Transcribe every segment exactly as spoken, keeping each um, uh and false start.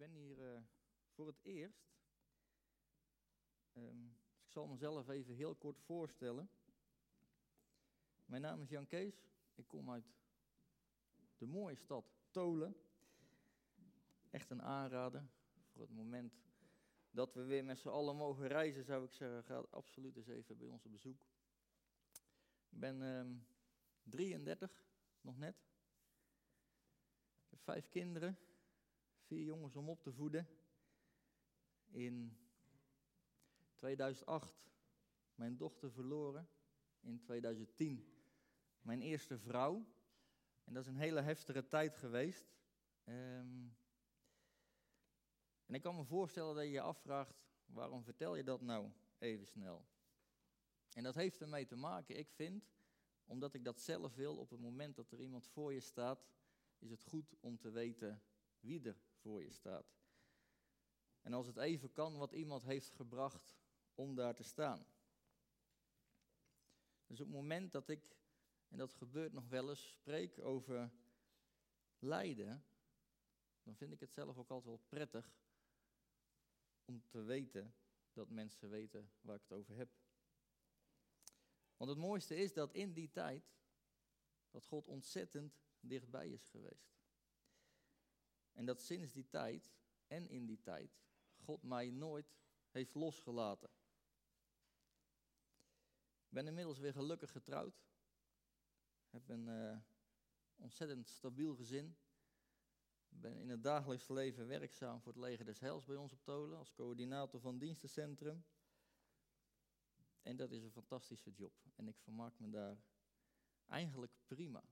ben hier uh, voor het eerst. Um, dus ik zal mezelf even heel kort voorstellen. Mijn naam is Jan Kees. Ik kom uit de mooie stad Tholen. Echt een aanrader. Voor het moment dat we weer met z'n allen mogen reizen, zou ik zeggen, ga absoluut eens even bij ons op bezoek. Ik ben um, drieëndertig, nog net. Ik heb vijf kinderen, vier jongens om op te voeden. In tweeduizend acht mijn dochter verloren. In tweeduizend tien mijn eerste vrouw. En dat is een hele heftige tijd geweest. Um, en ik kan me voorstellen dat je je afvraagt, waarom vertel je dat nou even snel? En dat heeft ermee te maken, ik vind, omdat ik dat zelf wil, op het moment dat er iemand voor je staat, is het goed om te weten wie er voor je staat. En als het even kan, wat iemand heeft gebracht om daar te staan. Dus op het moment dat ik, en dat gebeurt nog wel eens, spreek over lijden, dan vind ik het zelf ook altijd wel prettig om te weten dat mensen weten waar ik het over heb. Want het mooiste is dat in die tijd, dat God ontzettend dichtbij is geweest. En dat sinds die tijd en in die tijd God mij nooit heeft losgelaten. Ik ben inmiddels weer gelukkig getrouwd. Ik heb een uh, ontzettend stabiel gezin. Ik ben in het dagelijks leven werkzaam voor het Leger des Heils bij ons op Tholen, als coördinator van het dienstencentrum. En dat is een fantastische job. En ik vermaak me daar eigenlijk prima.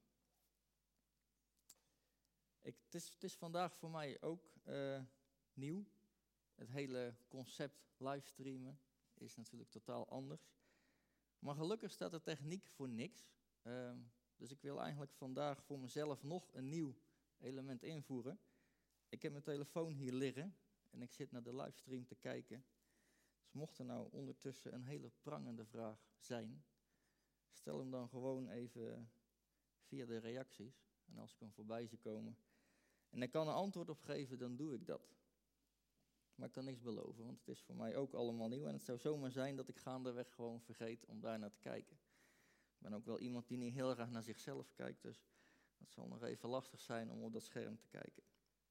Ik, het, is, het is vandaag voor mij ook uh, nieuw. Het hele concept livestreamen is natuurlijk totaal anders. Maar gelukkig staat de techniek voor niks. Uh, dus ik wil eigenlijk vandaag voor mezelf nog een nieuw element invoeren. Ik heb mijn telefoon hier liggen en ik zit naar de livestream te kijken. Dus mocht er nou ondertussen een hele prangende vraag zijn, stel hem dan gewoon even via de reacties. En als ik hem voorbij zie komen en ik kan een antwoord op geven, dan doe ik dat. Maar ik kan niks beloven, want het is voor mij ook allemaal nieuw. En het zou zomaar zijn dat ik gaandeweg gewoon vergeet om daar naar te kijken. Ik ben ook wel iemand die niet heel graag naar zichzelf kijkt, dus dat zal nog even lastig zijn om op dat scherm te kijken.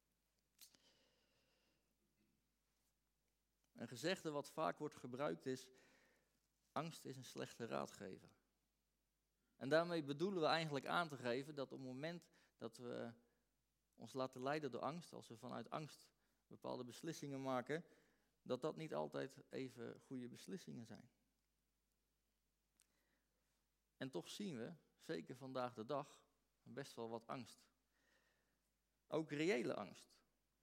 Een gezegde wat vaak wordt gebruikt is, angst is een slechte raadgever. En daarmee bedoelen we eigenlijk aan te geven dat op het moment dat we ons laten leiden door angst, als we vanuit angst bepaalde beslissingen maken, dat dat niet altijd even goede beslissingen zijn. En toch zien we, zeker vandaag de dag, best wel wat angst. Ook reële angst.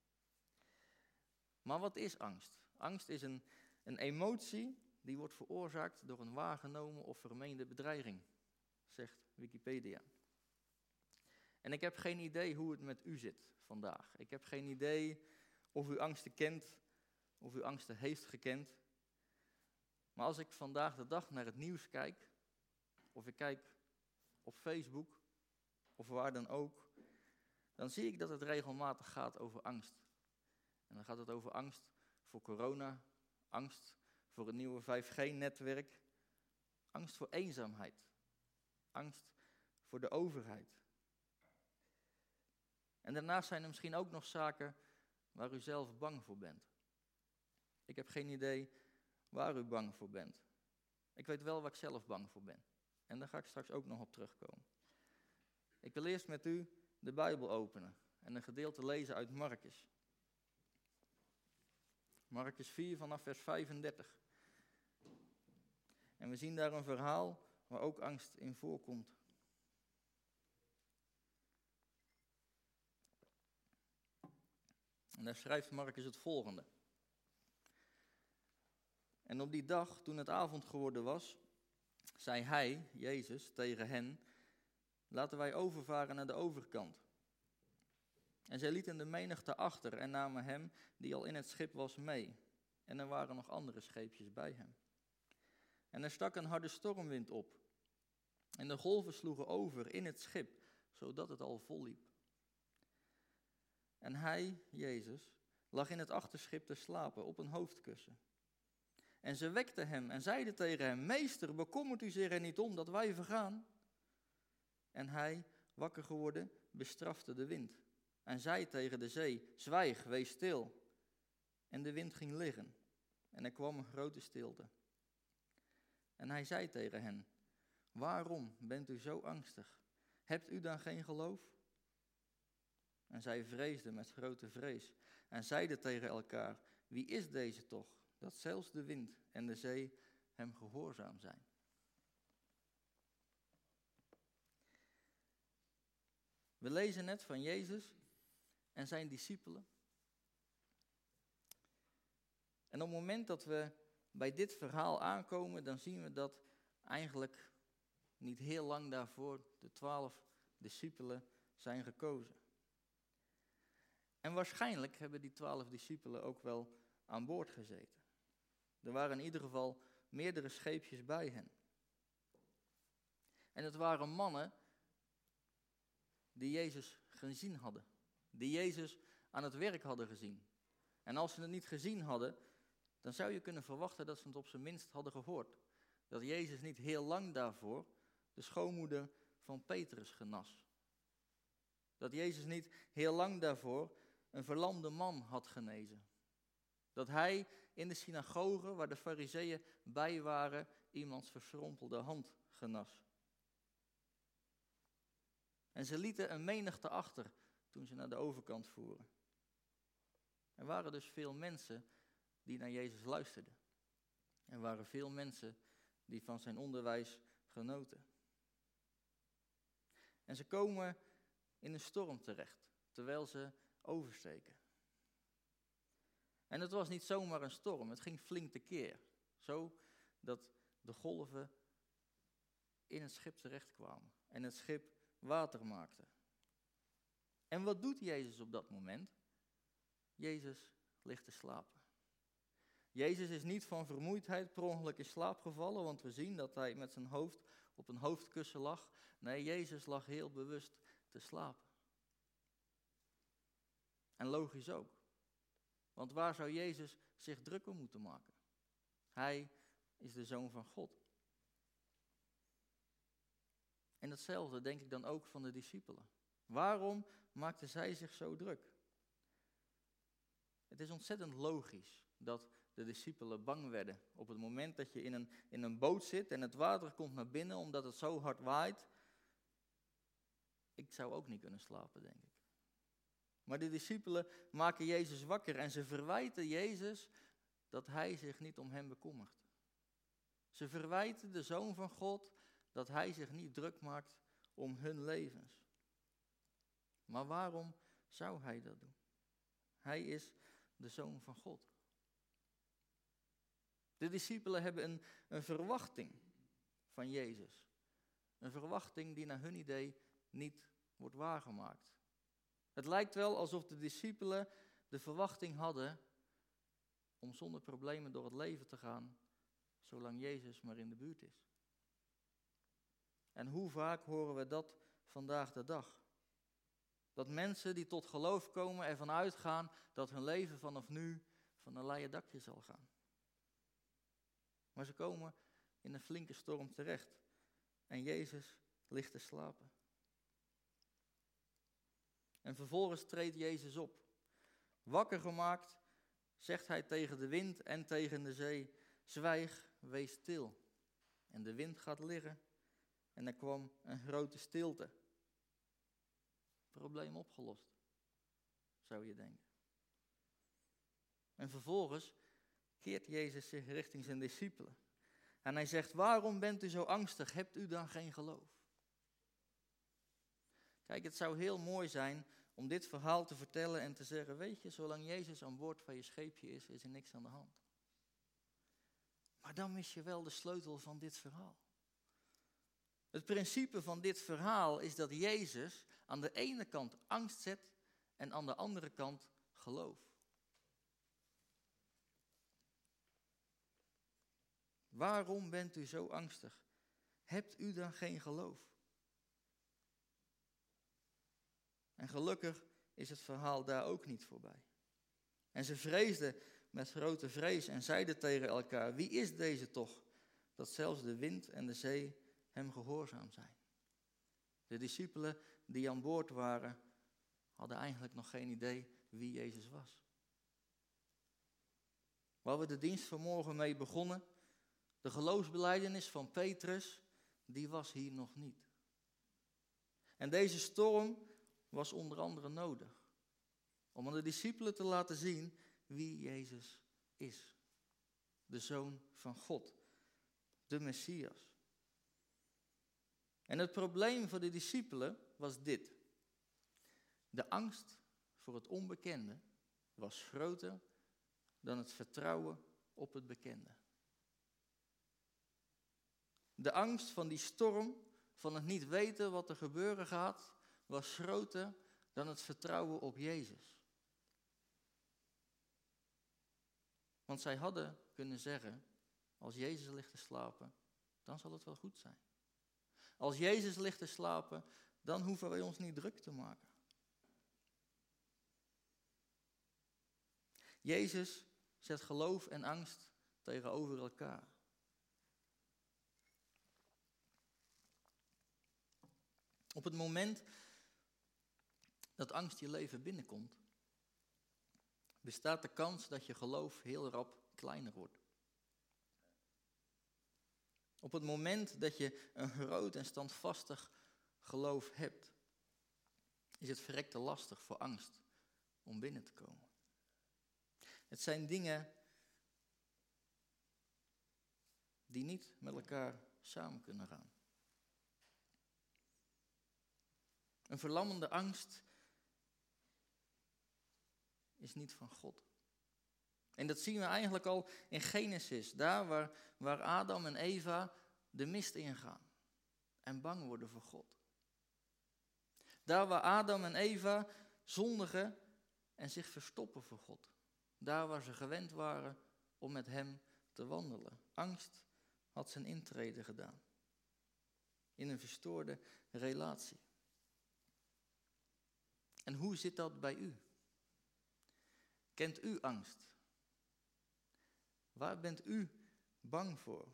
Maar wat is angst? Angst is een, een emotie die wordt veroorzaakt door een waargenomen of vermeende bedreiging, zegt Wikipedia. En ik heb geen idee hoe het met u zit vandaag. Ik heb geen idee of u angsten kent, of u angsten heeft gekend. Maar als ik vandaag de dag naar het nieuws kijk, of ik kijk op Facebook, of waar dan ook, dan zie ik dat het regelmatig gaat over angst. En dan gaat het over angst voor corona, angst voor het nieuwe vijf G netwerk, angst voor eenzaamheid, angst voor de overheid. En daarnaast zijn er misschien ook nog zaken waar u zelf bang voor bent. Ik heb geen idee waar u bang voor bent. Ik weet wel waar ik zelf bang voor ben. En daar ga ik straks ook nog op terugkomen. Ik wil eerst met u de Bijbel openen en een gedeelte lezen uit Markus. Markus vier vanaf vers vijfendertig. En we zien daar een verhaal waar ook angst in voorkomt. En daar schrijft Markus het volgende. En op die dag, toen het avond geworden was, zei hij, Jezus, tegen hen, laten wij overvaren naar de overkant. En zij lieten de menigte achter en namen hem, die al in het schip was, mee. En er waren nog andere scheepjes bij hem. En er stak een harde stormwind op. En de golven sloegen over in het schip, zodat het al vol liep. En hij, Jezus, lag in het achterschip te slapen op een hoofdkussen. En ze wekten hem en zeiden tegen hem: Meester, bekommert u zich er niet om dat wij vergaan? En hij, wakker geworden, bestrafte de wind en zei tegen de zee: Zwijg, wees stil. En de wind ging liggen en er kwam een grote stilte. En hij zei tegen hen: Waarom bent u zo angstig? Hebt u dan geen geloof? En zij vreesden met grote vrees en zeiden tegen elkaar: Wie is deze toch, dat zelfs de wind en de zee hem gehoorzaam zijn? We lezen net van Jezus en zijn discipelen. En op het moment dat we bij dit verhaal aankomen, dan zien we dat eigenlijk niet heel lang daarvoor de twaalf discipelen zijn gekozen. En waarschijnlijk hebben die twaalf discipelen ook wel aan boord gezeten. Er waren in ieder geval meerdere scheepjes bij hen. En het waren mannen die Jezus gezien hadden. Die Jezus aan het werk hadden gezien. En als ze het niet gezien hadden, dan zou je kunnen verwachten dat ze het op zijn minst hadden gehoord. Dat Jezus niet heel lang daarvoor de schoonmoeder van Petrus genas. Dat Jezus niet heel lang daarvoor een verlamde man had genezen. Dat hij in de synagoge, waar de fariseeën bij waren, iemands verschrompelde hand genas. En ze lieten een menigte achter toen ze naar de overkant voeren. Er waren dus veel mensen die naar Jezus luisterden. Er waren veel mensen die van zijn onderwijs genoten. En ze komen in een storm terecht, terwijl ze oversteken. En het was niet zomaar een storm, het ging flink tekeer. Zo dat de golven in het schip terechtkwamen en het schip water maakte. En wat doet Jezus op dat moment? Jezus ligt te slapen. Jezus is niet van vermoeidheid per ongeluk in slaap gevallen, want we zien dat hij met zijn hoofd op een hoofdkussen lag. Nee, Jezus lag heel bewust te slapen. En logisch ook. Want waar zou Jezus zich druk om moeten maken? Hij is de Zoon van God. En hetzelfde denk ik dan ook van de discipelen. Waarom maakten zij zich zo druk? Het is ontzettend logisch dat de discipelen bang werden op het moment dat je in een, in een boot zit en het water komt naar binnen omdat het zo hard waait. Ik zou ook niet kunnen slapen, denk ik. Maar de discipelen maken Jezus wakker en ze verwijten Jezus dat hij zich niet om hen bekommert. Ze verwijten de Zoon van God dat hij zich niet druk maakt om hun levens. Maar waarom zou hij dat doen? Hij is de Zoon van God. De discipelen hebben een, een verwachting van Jezus. Een verwachting die naar hun idee niet wordt waargemaakt. Het lijkt wel alsof de discipelen de verwachting hadden om zonder problemen door het leven te gaan, zolang Jezus maar in de buurt is. En hoe vaak horen we dat vandaag de dag? Dat mensen die tot geloof komen ervan uitgaan dat hun leven vanaf nu van een leien dakje zal gaan. Maar ze komen in een flinke storm terecht en Jezus ligt te slapen. En vervolgens treedt Jezus op. Wakker gemaakt zegt hij tegen de wind en tegen de zee: Zwijg, wees stil. En de wind gaat liggen en er kwam een grote stilte. Probleem opgelost, zou je denken. En vervolgens keert Jezus zich richting zijn discipelen. En hij zegt: Waarom bent u zo angstig? Hebt u dan geen geloof? Kijk, het zou heel mooi zijn om dit verhaal te vertellen en te zeggen: weet je, zolang Jezus aan boord van je scheepje is, is er niks aan de hand. Maar dan mis je wel de sleutel van dit verhaal. Het principe van dit verhaal is dat Jezus aan de ene kant angst zet en aan de andere kant geloof. Waarom bent u zo angstig? Hebt u dan geen geloof? En gelukkig is het verhaal daar ook niet voorbij. En ze vreesden met grote vrees en zeiden tegen elkaar: wie is deze toch, dat zelfs de wind en de zee hem gehoorzaam zijn? De discipelen die aan boord waren, hadden eigenlijk nog geen idee wie Jezus was. Waar we de dienst vanmorgen mee begonnen, de geloofsbelijdenis van Petrus, die was hier nog niet. En deze storm was onder andere nodig om aan de discipelen te laten zien wie Jezus is. De Zoon van God, de Messias. En het probleem voor de discipelen was dit. De angst voor het onbekende was groter dan het vertrouwen op het bekende. De angst van die storm, van het niet weten wat er gebeuren gaat, was groter dan het vertrouwen op Jezus. Want zij hadden kunnen zeggen, als Jezus ligt te slapen, dan zal het wel goed zijn. Als Jezus ligt te slapen, dan hoeven wij ons niet druk te maken. Jezus zet geloof en angst tegenover elkaar. Op het moment dat angst je leven binnenkomt, bestaat de kans dat je geloof heel rap kleiner wordt. Op het moment dat je een groot en standvastig geloof hebt, is het verrekte lastig voor angst om binnen te komen. Het zijn dingen die niet met elkaar samen kunnen gaan. Een verlammende angst is niet van God. En dat zien we eigenlijk al in Genesis, daar waar, waar Adam en Eva de mist ingaan en bang worden voor God. Daar waar Adam en Eva zondigen en zich verstoppen voor God. Daar waar ze gewend waren om met hem te wandelen. Angst had zijn intrede gedaan in een verstoorde relatie. En hoe zit dat bij u? Kent u angst? Waar bent u bang voor?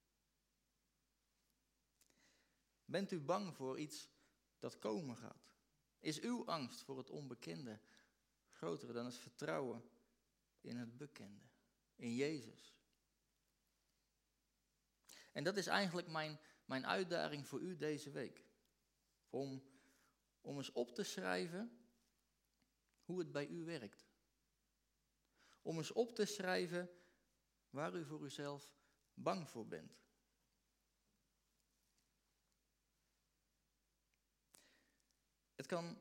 Bent u bang voor iets dat komen gaat? Is uw angst voor het onbekende groter dan het vertrouwen in het bekende, in Jezus? En dat is eigenlijk mijn, mijn uitdaging voor u deze week. Om, om eens op te schrijven hoe het bij u werkt. Om eens op te schrijven waar u voor uzelf bang voor bent. Het kan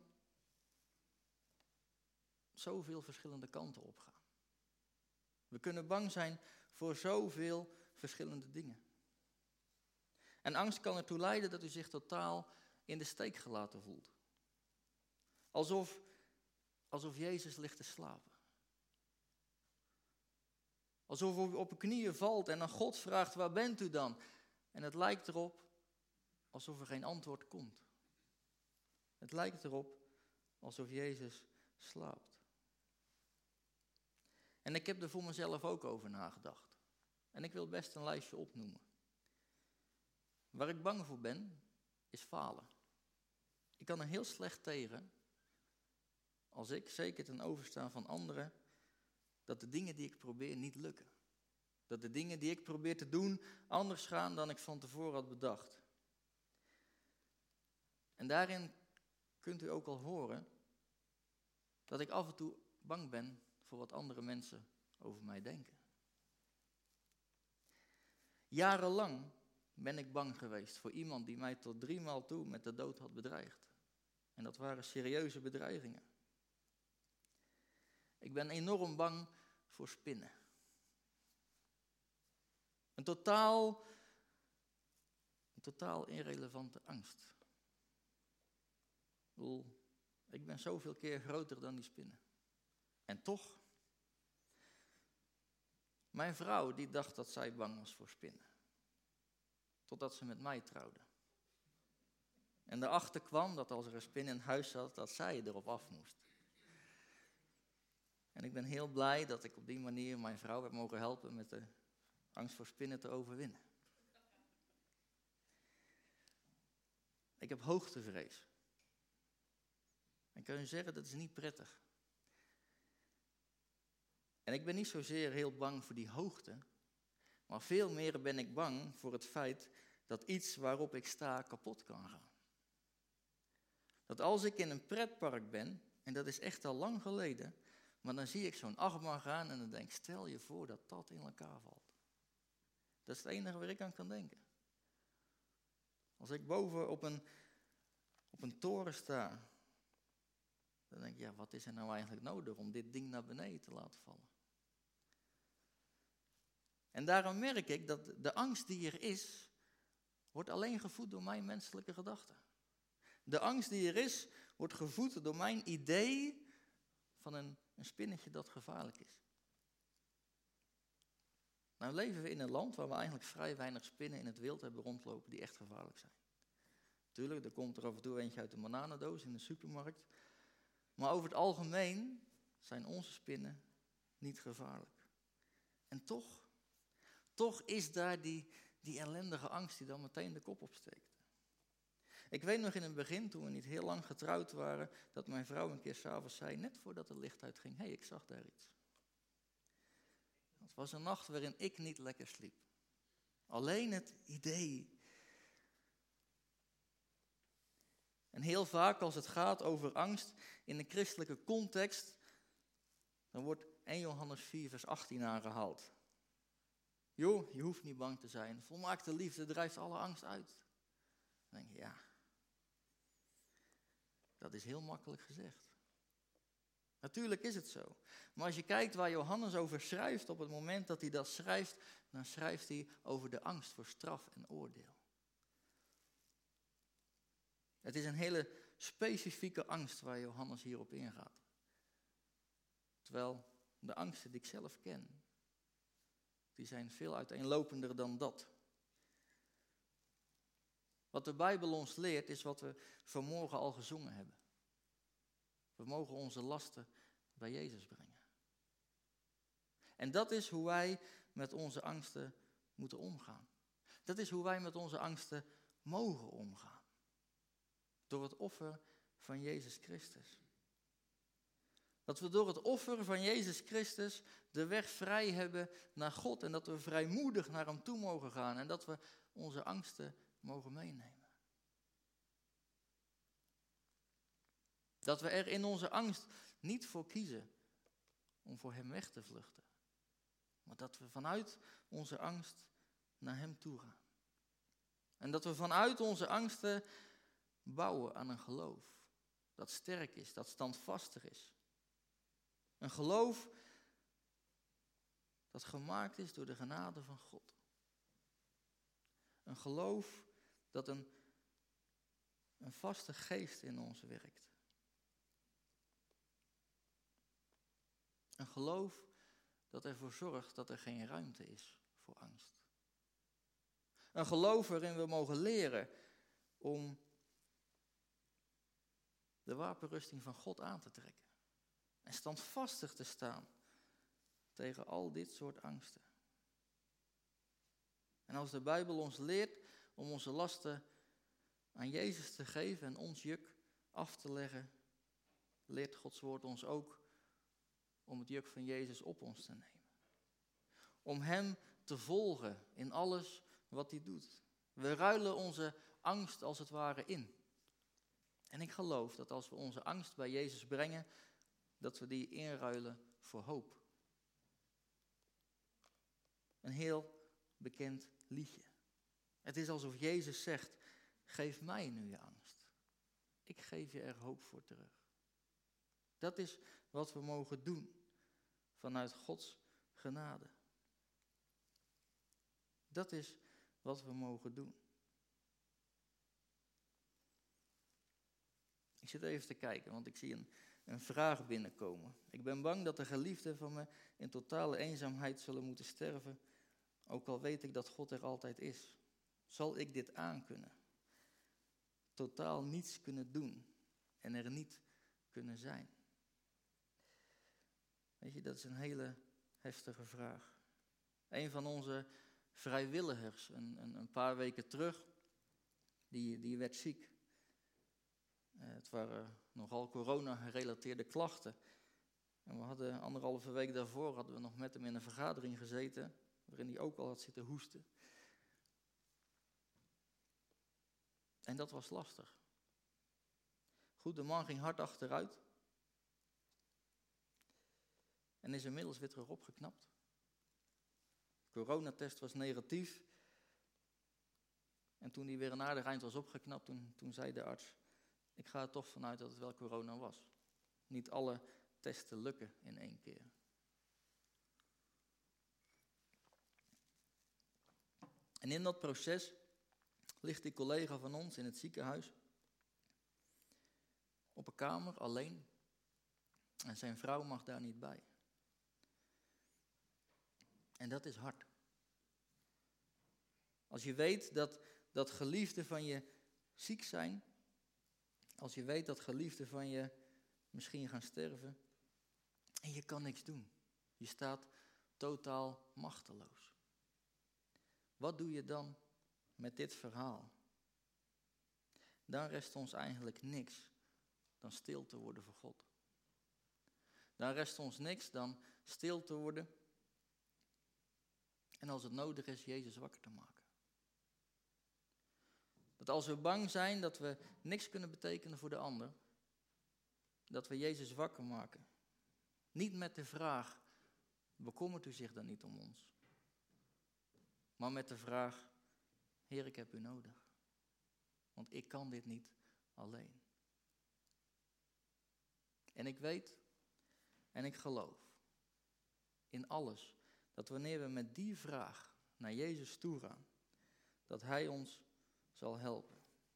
zoveel verschillende kanten opgaan. We kunnen bang zijn voor zoveel verschillende dingen. En angst kan ertoe leiden dat u zich totaal in de steek gelaten voelt. Alsof, alsof Jezus ligt te slapen. Alsof u op uw knieën valt en aan God vraagt, waar bent u dan? En het lijkt erop alsof er geen antwoord komt. Het lijkt erop alsof Jezus slaapt. En ik heb er voor mezelf ook over nagedacht. En ik wil best een lijstje opnoemen. Waar ik bang voor ben, is falen. Ik kan er heel slecht tegen, als ik, zeker ten overstaan van anderen, dat de dingen die ik probeer niet lukken. Dat de dingen die ik probeer te doen anders gaan dan ik van tevoren had bedacht. En daarin kunt u ook al horen dat ik af en toe bang ben voor wat andere mensen over mij denken. Jarenlang ben ik bang geweest voor iemand die mij tot drie maal toe met de dood had bedreigd. En dat waren serieuze bedreigingen. Ik ben enorm bang voor spinnen. Een totaal, een totaal irrelevante angst. Ik bedoel, ik ben zoveel keer groter dan die spinnen. En toch, mijn vrouw die dacht dat zij bang was voor spinnen. Totdat ze met mij trouwde. En erachter kwam dat als er een spin in huis zat, dat zij erop af moest. En ik ben heel blij dat ik op die manier mijn vrouw heb mogen helpen met de angst voor spinnen te overwinnen. Ik heb hoogtevrees. En kan je zeggen, dat is niet prettig. En ik ben niet zozeer heel bang voor die hoogte, maar veel meer ben ik bang voor het feit dat iets waarop ik sta kapot kan gaan. Dat als ik in een pretpark ben, en dat is echt al lang geleden, maar dan zie ik zo'n achtbaan gaan en dan denk ik, stel je voor dat dat in elkaar valt. Dat is het enige waar ik aan kan denken. Als ik boven op een, op een toren sta, dan denk ik, ja, wat is er nou eigenlijk nodig om dit ding naar beneden te laten vallen? En daarom merk ik dat de angst die er is, wordt alleen gevoed door mijn menselijke gedachten. De angst die er is, wordt gevoed door mijn idee van een, een spinnetje dat gevaarlijk is. Nou leven we in een land waar we eigenlijk vrij weinig spinnen in het wild hebben rondlopen die echt gevaarlijk zijn. Tuurlijk, er komt er af en toe eentje uit de bananendoos in de supermarkt. Maar over het algemeen zijn onze spinnen niet gevaarlijk. En toch, toch is daar die, die ellendige angst die dan meteen de kop opsteekt. Ik weet nog in het begin, toen we niet heel lang getrouwd waren, dat mijn vrouw een keer 's avonds zei, net voordat het licht uitging, hé, hey, ik zag daar iets. Het was een nacht waarin ik niet lekker sliep. Alleen het idee. En heel vaak als het gaat over angst in de christelijke context, dan wordt eerste Johannes vier vers achttien aangehaald. Joh, je hoeft niet bang te zijn. Volmaakte liefde drijft alle angst uit. Dan denk je, ja, dat is heel makkelijk gezegd. Natuurlijk is het zo. Maar als je kijkt waar Johannes over schrijft, op het moment dat hij dat schrijft, dan schrijft hij over de angst voor straf en oordeel. Het is een hele specifieke angst waar Johannes hierop ingaat. Terwijl de angsten die ik zelf ken, die zijn veel uiteenlopender dan dat. Wat de Bijbel ons leert is wat we vanmorgen al gezongen hebben. We mogen onze lasten bij Jezus brengen. En dat is hoe wij met onze angsten moeten omgaan. Dat is hoe wij met onze angsten mogen omgaan. Door het offer van Jezus Christus. Dat we door het offer van Jezus Christus de weg vrij hebben naar God. En dat we vrijmoedig naar hem toe mogen gaan. En dat we onze angsten mogen meenemen. Dat we er in onze angst niet voor kiezen om voor hem weg te vluchten. Maar dat we vanuit onze angst naar hem toe gaan. En dat we vanuit onze angsten bouwen aan een geloof dat sterk is, dat standvastig is. Een geloof dat gemaakt is door de genade van God. Een geloof dat een, een vaste geest in ons werkt. Een geloof dat ervoor zorgt dat er geen ruimte is voor angst. Een geloof waarin we mogen leren om de wapenrusting van God aan te trekken. En standvastig te staan tegen al dit soort angsten. En als de Bijbel ons leert om onze lasten aan Jezus te geven en ons juk af te leggen, leert Gods woord ons ook om het juk van Jezus op ons te nemen. Om hem te volgen in alles wat hij doet. We ruilen onze angst als het ware in. En ik geloof dat als we onze angst bij Jezus brengen, dat we die inruilen voor hoop. Een heel bekend liedje. Het is alsof Jezus zegt, geef mij nu je angst. Ik geef je er hoop voor terug. Dat is wat we mogen doen vanuit Gods genade. Dat is wat we mogen doen. Ik zit even te kijken, want ik zie een, een vraag binnenkomen. Ik ben bang dat de geliefden van me in totale eenzaamheid zullen moeten sterven, ook al weet ik dat God er altijd is. Zal ik dit aankunnen? Totaal niets kunnen doen en er niet kunnen zijn. Weet je, dat is een hele heftige vraag. Een van onze vrijwilligers, een, een, een paar weken terug, die, die werd ziek. Uh, het waren nogal corona-gerelateerde klachten. En we hadden anderhalve week daarvoor hadden we nog met hem in een vergadering gezeten, waarin hij ook al had zitten hoesten. En dat was lastig. Goed, de man ging hard achteruit. En is inmiddels weer terug opgeknapt. De coronatest was negatief. En toen hij weer een aardig eind was opgeknapt, toen, toen zei de arts, ik ga er toch vanuit dat het wel corona was. Niet alle testen lukken in één keer. En in dat proces ligt die collega van ons in het ziekenhuis op een kamer alleen. En zijn vrouw mag daar niet bij. En dat is hard. Als je weet dat, dat geliefden van je ziek zijn, als je weet dat geliefden van je misschien gaan sterven, en je kan niks doen. Je staat totaal machteloos. Wat doe je dan met dit verhaal? Dan rest ons eigenlijk niks dan stil te worden voor God. Dan rest ons niks dan stil te worden en als het nodig is, Jezus wakker te maken. Dat als we bang zijn dat we niks kunnen betekenen voor de ander, dat we Jezus wakker maken. Niet met de vraag, bekommert u zich dan niet om ons? Maar met de vraag, Heer, ik heb u nodig. Want ik kan dit niet alleen. En ik weet en ik geloof in alles dat wanneer we met die vraag naar Jezus toe gaan, dat Hij ons zal helpen.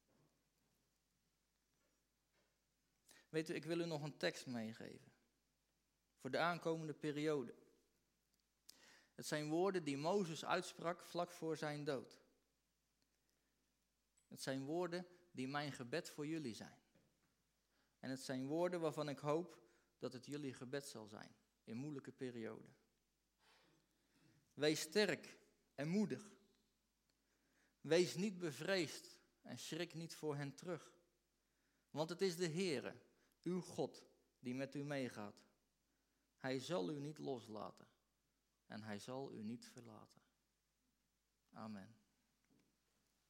Weet u, ik wil u nog een tekst meegeven voor de aankomende periode. Het zijn woorden die Mozes uitsprak vlak voor zijn dood. Het zijn woorden die mijn gebed voor jullie zijn. En het zijn woorden waarvan ik hoop dat het jullie gebed zal zijn in moeilijke perioden. Wees sterk en moedig. Wees niet bevreesd en schrik niet voor hen terug. Want het is de Heere, uw God, die met u meegaat. Hij zal u niet loslaten en hij zal u niet verlaten. Amen.